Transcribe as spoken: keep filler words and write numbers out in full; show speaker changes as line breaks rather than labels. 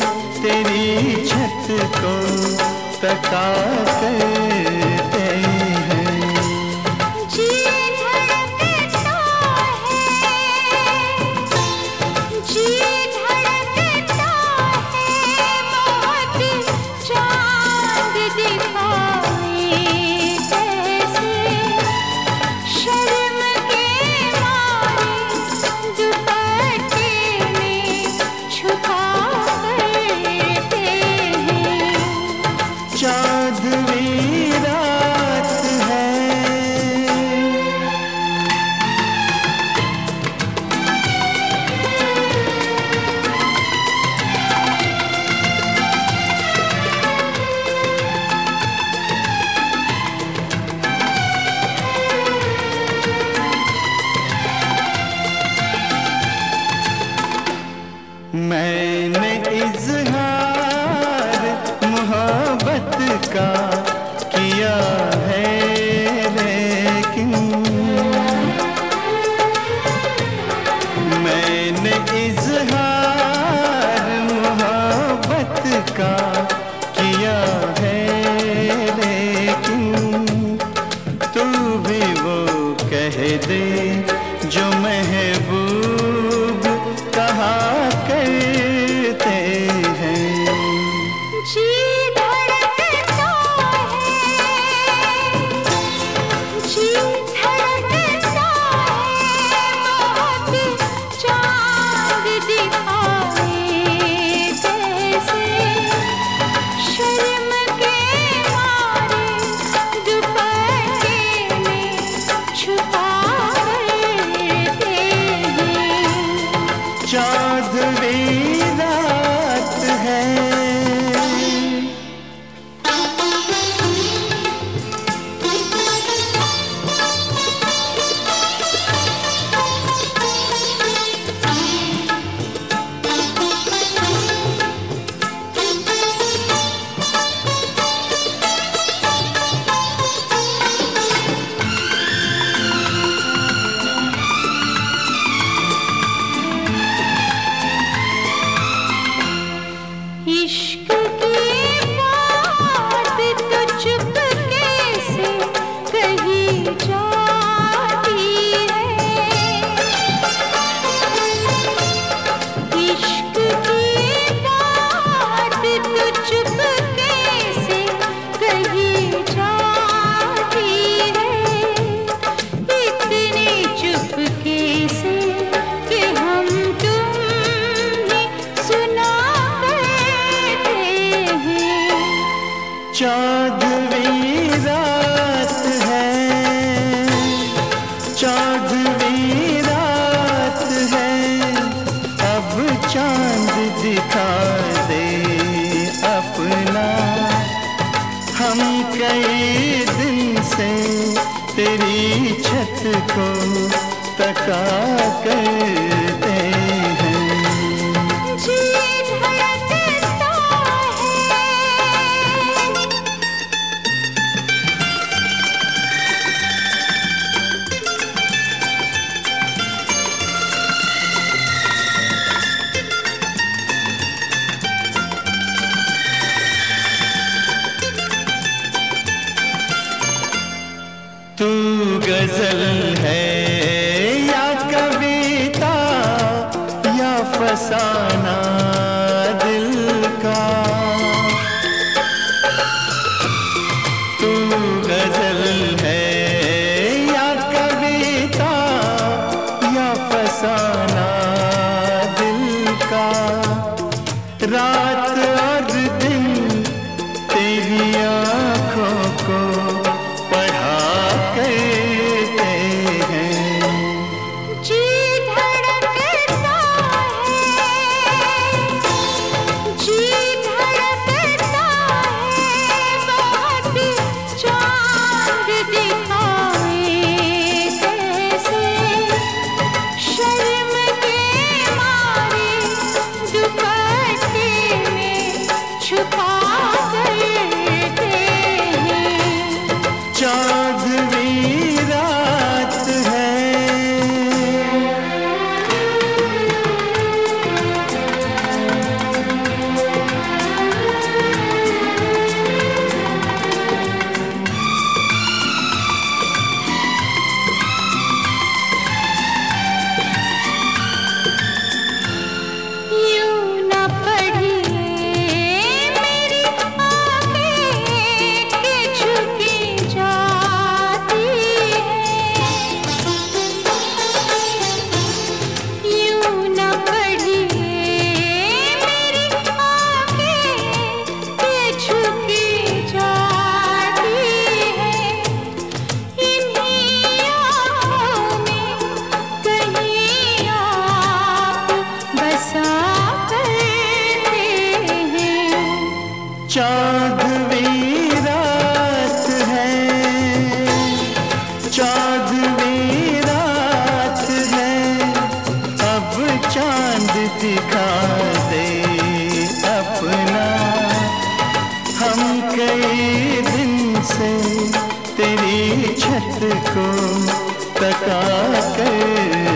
तेरी छत को तका करते हैं।
जी धड़कता है, जी धड़कता है, बहुत चांद दिखाए कैसे, शर्म के मारे दुपट्टे में छुपा करते हैं।
चाँदनी रात है, मैंने इज़हार मोहब्बत का किया है, लेकिन मैंने इज़हार मोहब्बत का किया है, लेकिन तू भी वो कह दे जो महबूब कहा करते हैं।
जी धड़कता है, जी धड़कता है, बहुत चांद दिखाए कैसे, शर्म के मारे दुपट्टे में छुपा करते हैं।
चाँदनी रात है,
इश्क की बात तो चुपके से कही जाती है, इश्क की बात तो चुपके से कही जाती है, इतनी चुपके से कि हम तुम ही सुना करते हैं।
चाँदनी रात है, चाँदनी रात है, अब चांद दिखा दे अपना, हम कई दिन से तेरी छत को तका करते हैं।
जी धड़कता है,
तू गजल है या कविता या फसाना दिल का, तू गजल है या कविता या फसाना दिल का, रात और दिन तेरी आँखों को पढ़ा करते हैं।
जी धड़कता है, जी धड़कता है, बहुत चांद दिखाए कैसे, शर्म के मारे दुपट्टे में
चौदहवीं रात है, चौदहवीं रात है, अब चांद दिखा दे अपना। हम कई दिन से तेरी छत को तका कर